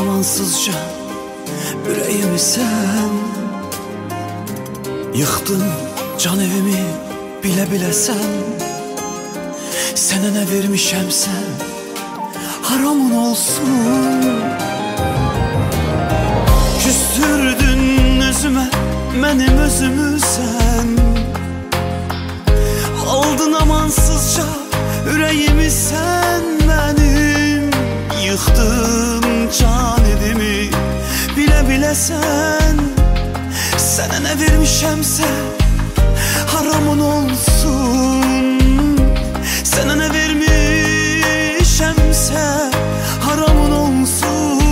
amansızca yüreğimi sen. Yıktın can evimi bile bile sen. Sənə nə vermişəmsə haramın olsun. Küstürdün özümə mənim özümü sən. Aldın amansızca yüreğimi sen benim. Yıktın can evimi bile bile sen. Sənə nə vermişəmsə haramın olsun. Sənə nə vermişəmsə haramın olsun.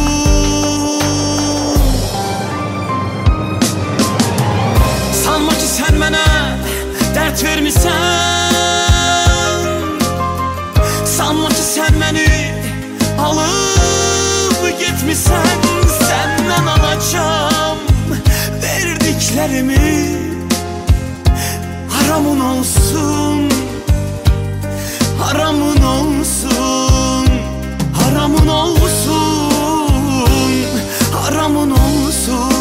Sanma ki sən mənə dert vermişsən. Sanma ki sən məni alıp gitmişsən. Səndən alacağım verdiklerimi. Haramın olsun, haramın olsun, haramın olsun, haramın olsun.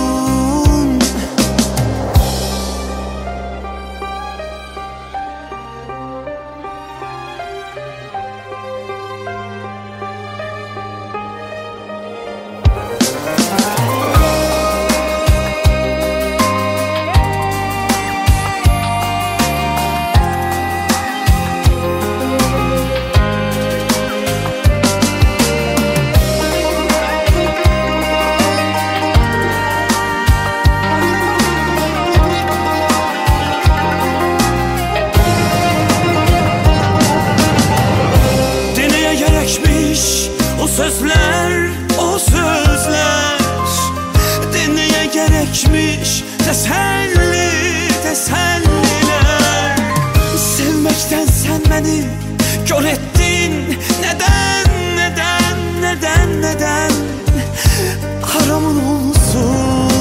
O sözler, o sözler dinleye gerekmiş. Teselli, teselliler. Sevmekten sen beni kör ettin. Neden, neden, neden, neden? Haramın olsun.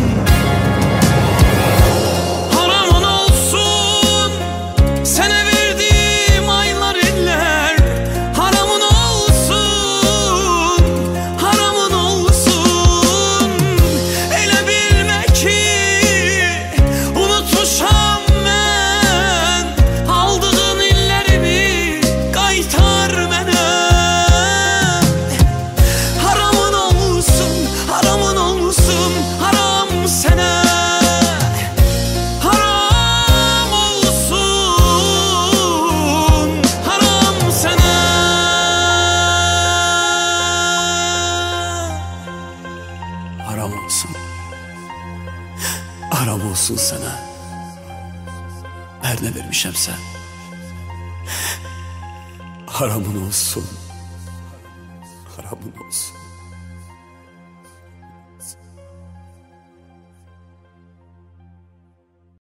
Haramın olsun. Sana verdiğim aylar iller. Haramın olsun. Haram olsun, haram olsun sana. Her ne vermişemse haramın olsun, haramın olsun.